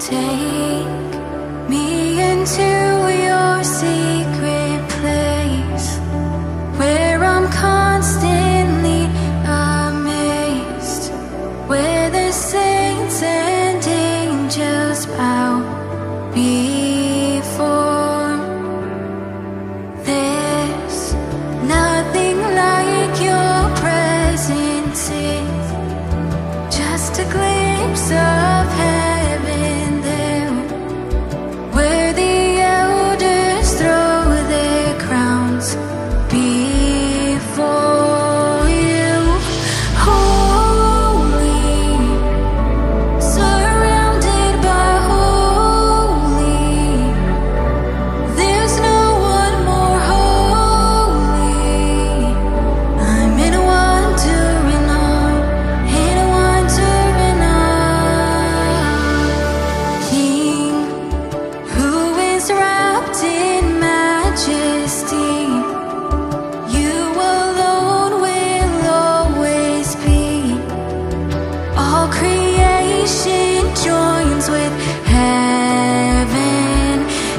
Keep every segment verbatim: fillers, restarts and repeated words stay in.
Take me into your secret place, where I'm constantly amazed, where the saints and angels bow before. There's nothing like your presence is, just a glimpse of heaven there, where the elders throw their crowns before you. Holy, surrounded by holy, there's no one more holy. I'm in wonder and awe, in wonder and awe. King, who is wrapped in majesty, you alone will always be. All creation joins with heaven,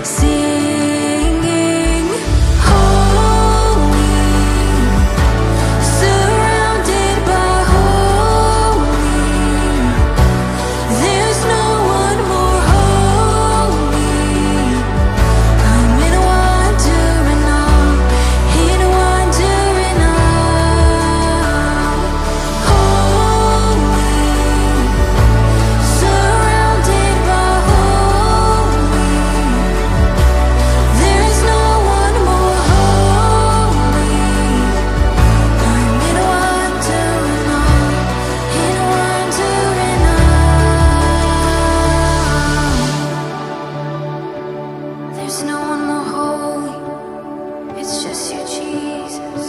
singing, holy, surrounded by holy, there's no one more holy. I'm in wonder and awe, in wonder and awe. Holy, surrounded by holy, there's no one more holy. I'm in wonder and awe, in wonder and awe. There's no one more holy, it's just you, Jesus.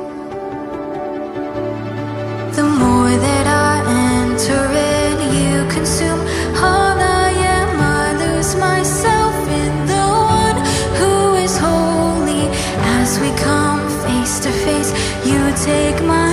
The more that I enter in, you consume all I am. I lose myself in the one who is holy. As we come face to face, you take my